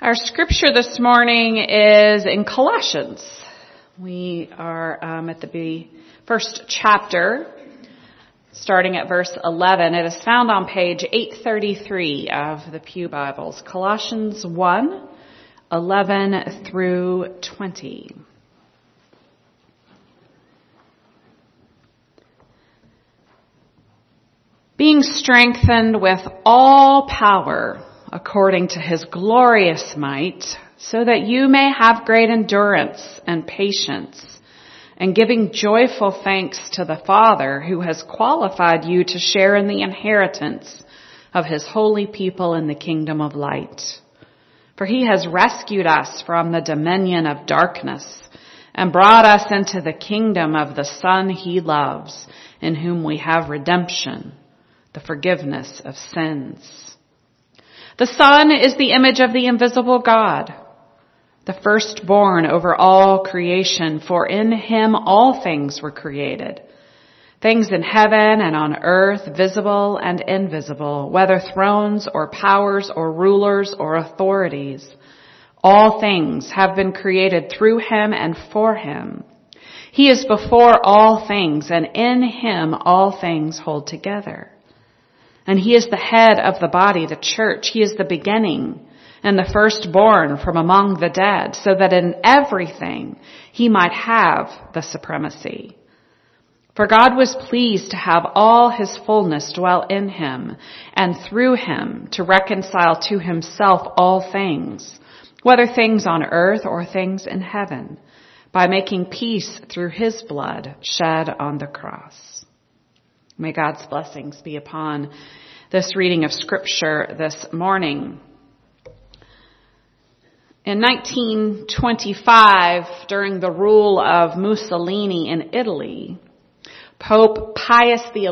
Our scripture this morning is in Colossians. We are at the first chapter, starting at verse 11. It is found on page 833 of the Pew Bibles. Colossians 1, 11 through 20. Being strengthened with all power according to his glorious might, so that you may have great endurance and patience, and giving joyful thanks to the Father who has qualified you to share in the inheritance of his holy people in the kingdom of light. For he has rescued us from the dominion of darkness and brought us into the kingdom of the Son he loves, in whom we have redemption, the forgiveness of sins. The Son is the image of the invisible God, the firstborn over all creation, for in him all things were created, things in heaven and on earth, visible and invisible, whether thrones or powers or rulers or authorities. All things have been created through him and for him. He is before all things, and in him all things hold together. And he is the head of the body, the church. He is the beginning and the firstborn from among the dead, so that in everything he might have the supremacy. For God was pleased to have all his fullness dwell in him, and through him to reconcile to himself all things, whether things on earth or things in heaven, by making peace through his blood shed on the cross. May God's blessings be upon this reading of Scripture this morning. In 1925, during the rule of Mussolini in Italy, Pope Pius XI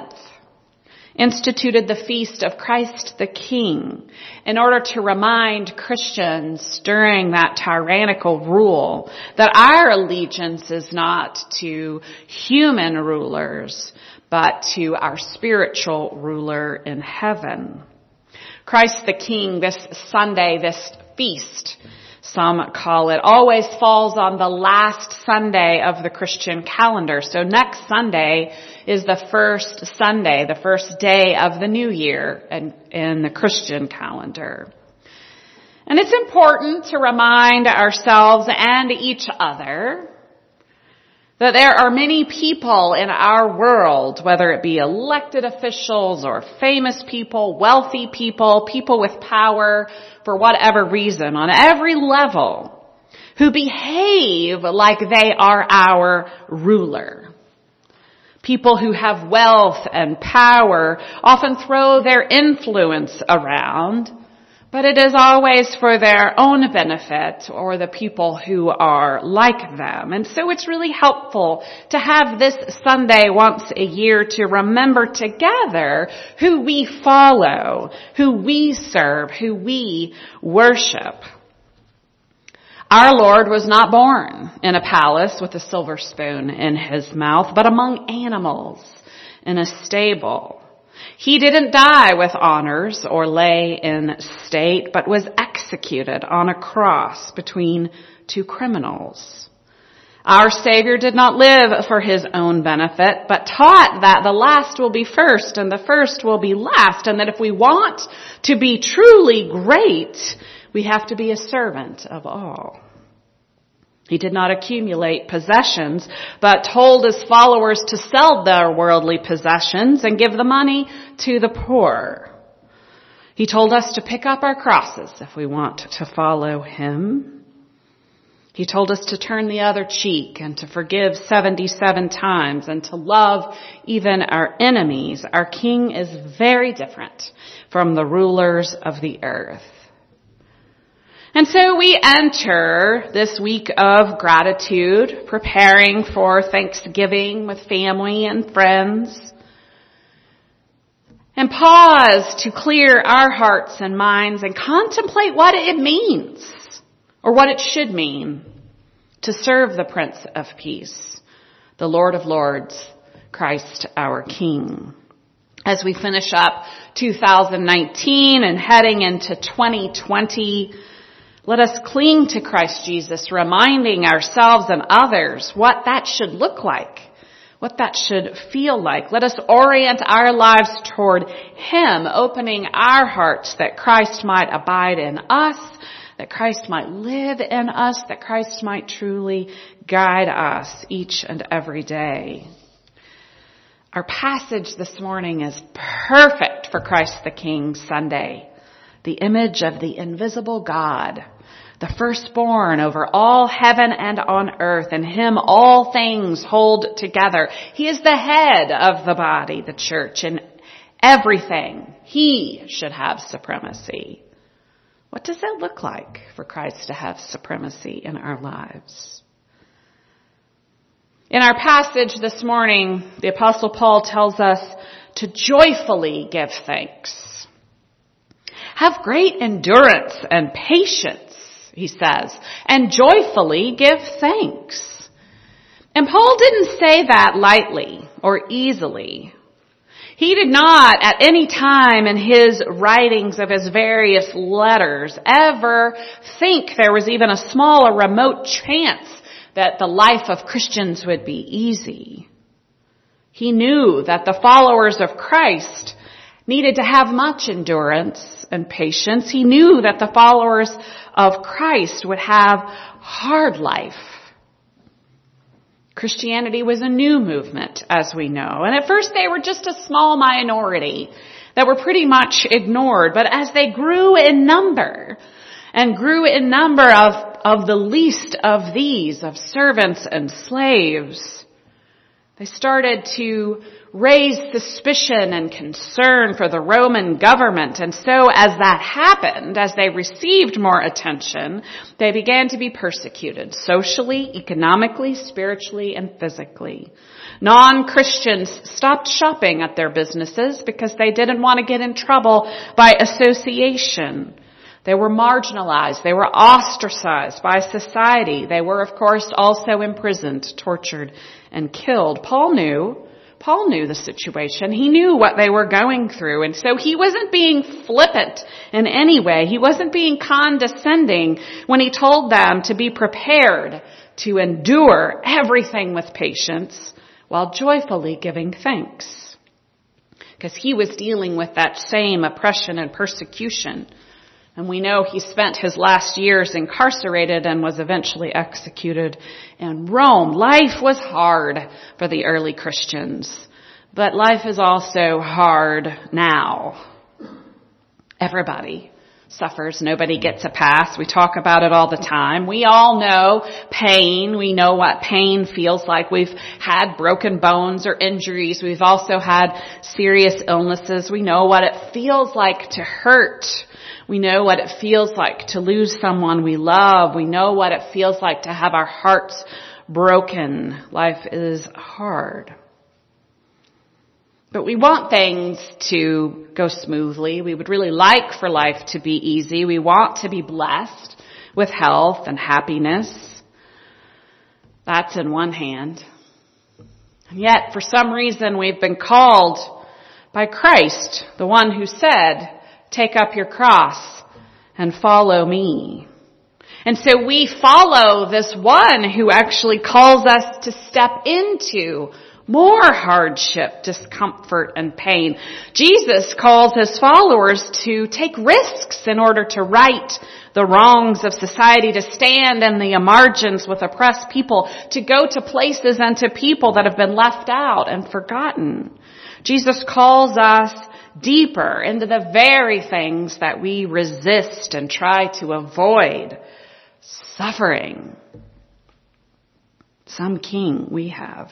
instituted the feast of Christ the King in order to remind Christians during that tyrannical rule that our allegiance is not to human rulers, but to our spiritual ruler in heaven. Christ the King, this Sunday, this feast, some call it, always falls on the last Sunday of the Christian calendar. So next Sunday is the first Sunday, the first day of the new year in the Christian calendar. And it's important to remind ourselves and each other that there are many people in our world, whether it be elected officials or famous people, wealthy people, people with power for whatever reason, on every level, who behave like they are our ruler. People who have wealth and power often throw their influence around, but it is always for their own benefit or the people who are like them. And so it's really helpful to have this Sunday once a year to remember together who we follow, who we serve, who we worship. Our Lord was not born in a palace with a silver spoon in his mouth, but among animals in a stable. He didn't die with honors or lay in state, but was executed on a cross between two criminals. Our Savior did not live for his own benefit, but taught that the last will be first and the first will be last, and that if we want to be truly great, we have to be a servant of all. He did not accumulate possessions, but told his followers to sell their worldly possessions and give the money to the poor. He told us to pick up our crosses if we want to follow him. He told us to turn the other cheek and to forgive 77 times and to love even our enemies. Our King is very different from the rulers of the earth. And so we enter this week of gratitude, preparing for Thanksgiving with family and friends, and pause to clear our hearts and minds and contemplate what it means, or what it should mean, to serve the Prince of Peace, the Lord of Lords, Christ our King. As we finish up 2019 and heading into 2020, Let us cling to Christ Jesus, reminding ourselves and others what that should look like, what that should feel like. Let us orient our lives toward Him, opening our hearts that Christ might abide in us, that Christ might live in us, that Christ might truly guide us each and every day. Our passage this morning is perfect for Christ the King Sunday, the image of the invisible God, the firstborn over all heaven and on earth. In Him all things hold together. He is the head of the body, the church, and everything. He should have supremacy. What does it look like for Christ to have supremacy in our lives? In our passage this morning, the Apostle Paul tells us to joyfully give thanks. Have great endurance and patience, he says, and joyfully give thanks. And Paul didn't say that lightly or easily. He did not at any time in his writings of his various letters ever think there was even a small or remote chance that the life of Christians would be easy. He knew that the followers of Christ needed to have much endurance and patience. He knew that the followers of Christ would have hard life. Christianity was a new movement, as we know. And at first they were just a small minority that were pretty much ignored. But as they grew in number, and grew in number of the least of these, of servants and slaves, they started to raise suspicion and concern for the Roman government. And so as that happened, as they received more attention, they began to be persecuted socially, economically, spiritually, and physically. Non-Christians stopped shopping at their businesses because they didn't want to get in trouble by association. They were marginalized. They were ostracized by society. They were, of course, also imprisoned, tortured, and killed. Paul knew the situation. He knew what they were going through. And so he wasn't being flippant in any way. He wasn't being condescending when he told them to be prepared to endure everything with patience while joyfully giving thanks. Because he was dealing with that same oppression and persecution. And we know he spent his last years incarcerated and was eventually executed in Rome. Life was hard for the early Christians, but life is also hard now. Everybody suffers. Nobody gets a pass. We talk about it all the time. We all know pain. We know what pain feels like. We've had broken bones or injuries. We've also had serious illnesses. We know what it feels like to hurt. We know what it feels like to lose someone we love. We know what it feels like to have our hearts broken. Life is hard. But we want things to go smoothly. We would really like for life to be easy. We want to be blessed with health and happiness. That's in one hand. And yet, for some reason, we've been called by Christ, the one who said, "Take up your cross and follow me." And so we follow this one who actually calls us to step into more hardship, discomfort, and pain. Jesus calls his followers to take risks in order to right the wrongs of society, to stand in the margins with oppressed people, to go to places and to people that have been left out and forgotten. Jesus calls us deeper into the very things that we resist and try to avoid. Suffering. Some king we have.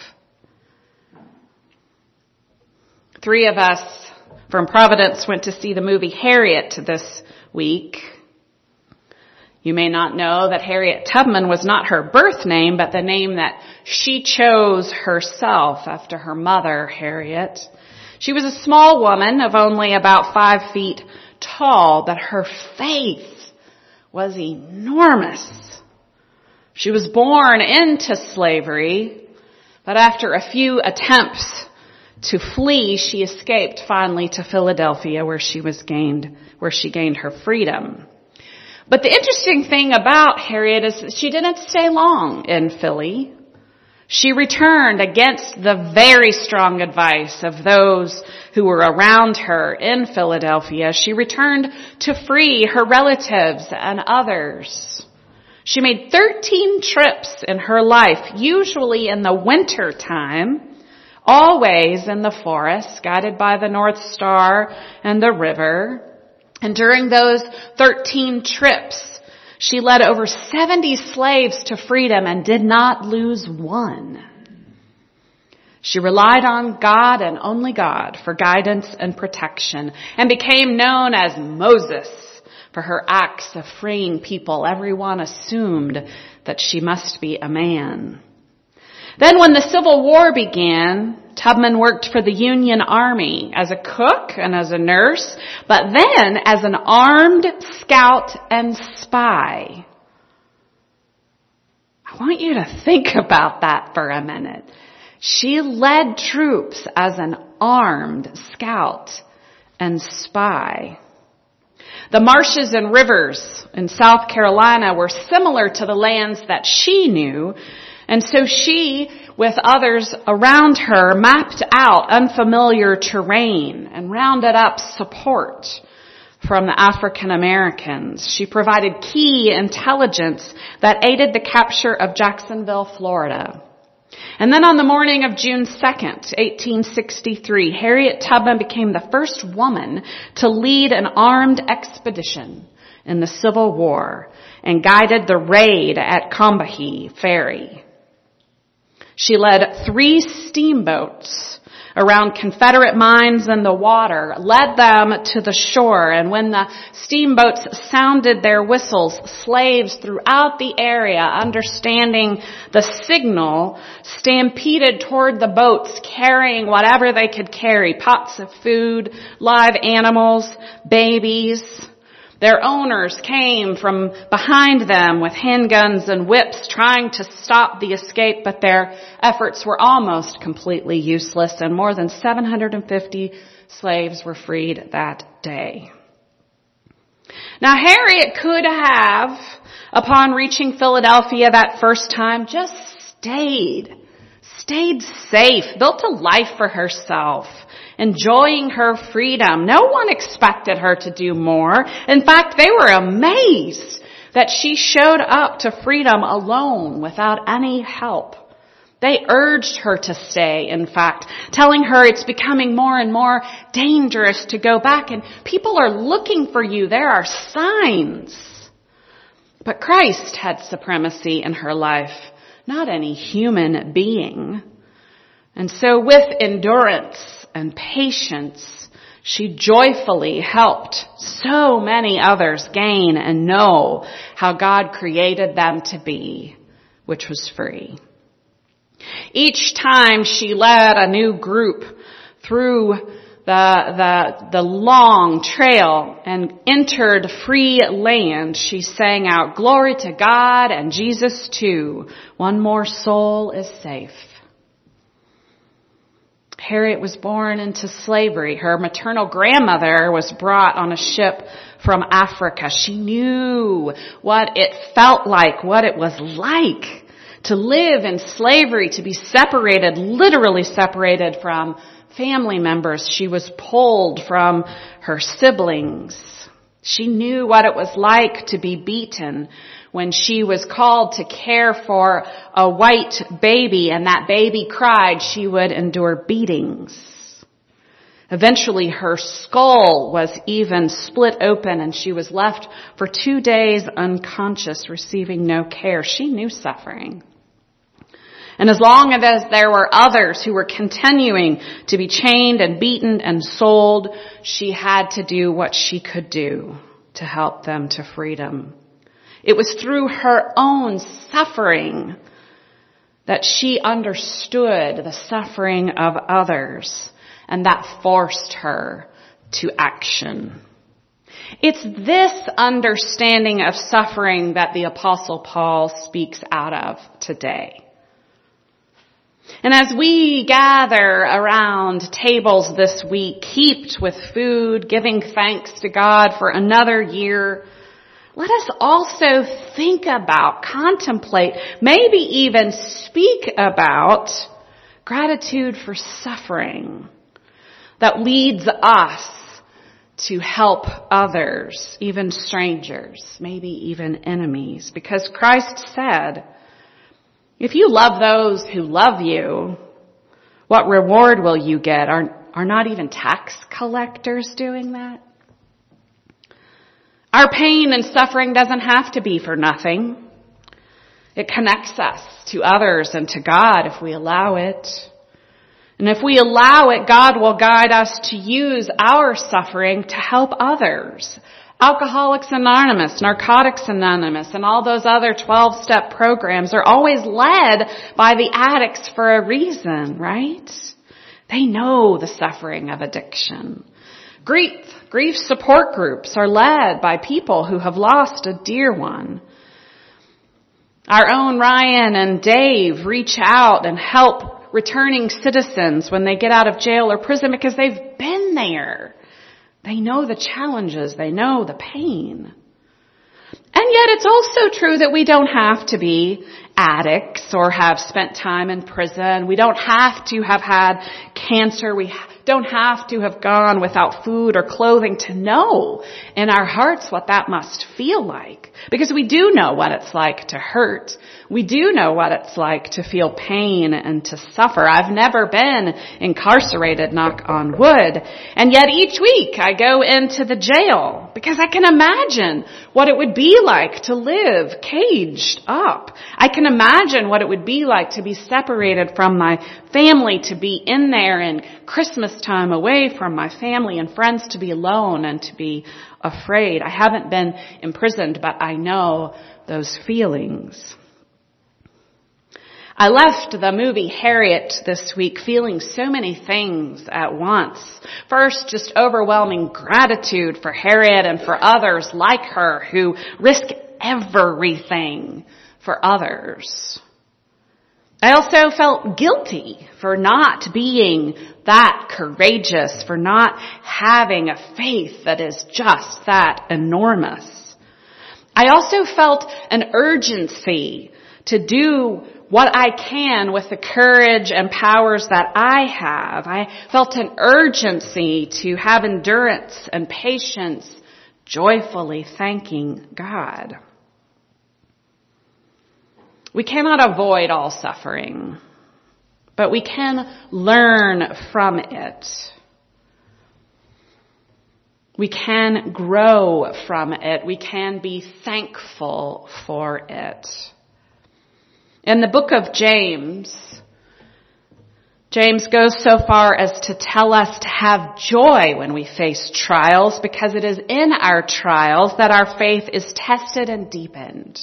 3 of us from Providence went to see the movie Harriet this week. You may not know that Harriet Tubman was not her birth name, but the name that she chose herself after her mother, Harriet. She was a small woman of only about 5 feet tall, but her faith was enormous. She was born into slavery, but after a few attempts to flee, she escaped finally to Philadelphia, where she gained her freedom. But the interesting thing about Harriet is that she didn't stay long in Philly. She returned against the very strong advice of those who were around her in Philadelphia. She returned to free her relatives and others. She made 13 trips in her life, usually in the winter time, always in the forest, guided by the North Star and the river. And during those 13 trips, she led over 70 slaves to freedom and did not lose one. She relied on God and only God for guidance and protection, and became known as Moses for her acts of freeing people. Everyone assumed that she must be a man. Then when the Civil War began, Tubman worked for the Union Army as a cook and as a nurse, but then as an armed scout and spy. I want you to think about that for a minute. She led troops as an armed scout and spy. The marshes and rivers in South Carolina were similar to the lands that she knew, and so she, with others around her, mapped out unfamiliar terrain and rounded up support from the African Americans. She provided key intelligence that aided the capture of Jacksonville, Florida. And then on the morning of June 2nd, 1863, Harriet Tubman became the first woman to lead an armed expedition in the Civil War and guided the raid at Combahee Ferry. She led 3 steamboats around Confederate mines in the water, led them to the shore, and when the steamboats sounded their whistles, slaves throughout the area, understanding the signal, stampeded toward the boats carrying whatever they could carry, pots of food, live animals, babies. Their owners came from behind them with handguns and whips trying to stop the escape, but their efforts were almost completely useless, and more than 750 slaves were freed that day. Now, Harriet could have, upon reaching Philadelphia that first time, just stayed safe, built a life for herself, enjoying her freedom. No one expected her to do more. In fact, they were amazed that she showed up to freedom alone without any help. They urged her to stay, in fact, telling her it's becoming more and more dangerous to go back, and people are looking for you. There are signs. But Christ had supremacy in her life, not any human being. And so with endurance and patience, she joyfully helped so many others gain and know how God created them to be, which was free. Each time she led a new group through the long trail and entered free land, she sang out, "Glory to God and Jesus too. One more soul is safe." Harriet was born into slavery. Her maternal grandmother was brought on a ship from Africa. She knew what it felt like, what it was like to live in slavery, to be separated, literally separated from family members. She was pulled from her siblings. She knew what it was like to be beaten when she was called to care for a white baby and that baby cried. She would endure beatings. Eventually her skull was even split open and she was left for 2 days unconscious, receiving no care. She knew suffering. And as long as there were others who were continuing to be chained and beaten and sold, she had to do what she could do to help them to freedom. It was through her own suffering that she understood the suffering of others, and that forced her to action. It's this understanding of suffering that the Apostle Paul speaks out of today. And as we gather around tables this week, heaped with food, giving thanks to God for another year, let us also think about, contemplate, maybe even speak about gratitude for suffering that leads us to help others, even strangers, maybe even enemies. Because Christ said, if you love those who love you, what reward will you get? Are not even tax collectors doing that? Our pain and suffering doesn't have to be for nothing. It connects us to others and to God if we allow it. And if we allow it, God will guide us to use our suffering to help others. Alcoholics Anonymous, Narcotics Anonymous, and all those other 12-step programs are always led by the addicts for a reason, right? They know the suffering of addiction. Grief support groups are led by people who have lost a dear one. Our own Ryan and Dave reach out and help returning citizens when they get out of jail or prison because they've been there. They know the challenges. They know the pain. And yet it's also true that we don't have to be addicts or have spent time in prison. We don't have to have had cancer. We don't have to have gone without food or clothing to know in our hearts what that must feel like. Because we do know what it's like to hurt. We do know what it's like to feel pain and to suffer. I've never been incarcerated, knock on wood. And yet each week I go into the jail because I can imagine what it would be like to live caged up. I can imagine what it would be like to be separated from my family, to be in there in Christmas time away from my family and friends, to be alone and to be afraid. I haven't been imprisoned, but I know those feelings. I left the movie Harriet this week feeling so many things at once. First, just overwhelming gratitude for Harriet and for others like her who risk everything for others. I also felt guilty for not being that courageous, for not having a faith that is just that enormous. I also felt an urgency to do what I can with the courage and powers that I have. I felt an urgency to have endurance and patience, joyfully thanking God. We cannot avoid all suffering, but we can learn from it. We can grow from it. We can be thankful for it. In the book of James goes so far as to tell us to have joy when we face trials, because it is in our trials that our faith is tested and deepened.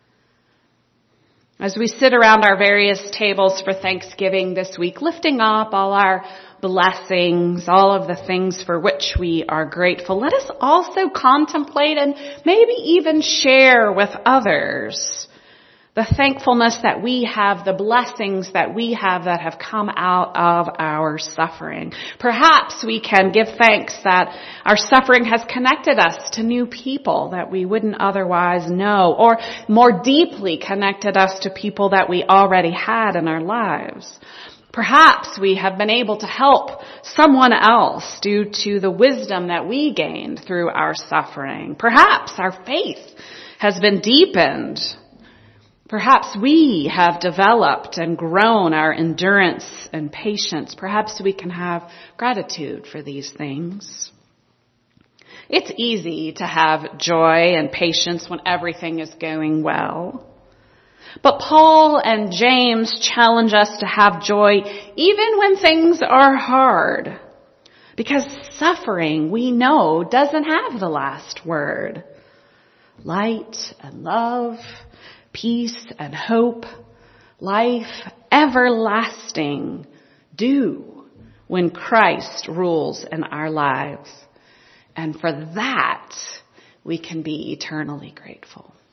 As we sit around our various tables for Thanksgiving this week, lifting up all our blessings, all of the things for which we are grateful, let us also contemplate and maybe even share with others the thankfulness that we have, the blessings that we have that have come out of our suffering. Perhaps we can give thanks that our suffering has connected us to new people that we wouldn't otherwise know, or more deeply connected us to people that we already had in our lives. Perhaps we have been able to help someone else due to the wisdom that we gained through our suffering. Perhaps our faith has been deepened. Perhaps we have developed and grown our endurance and patience. Perhaps we can have gratitude for these things. It's easy to have joy and patience when everything is going well. But Paul and James challenge us to have joy even when things are hard. Because suffering, we know, doesn't have the last word. Light and love, peace and hope, life everlasting do when Christ rules in our lives. And for that, we can be eternally grateful.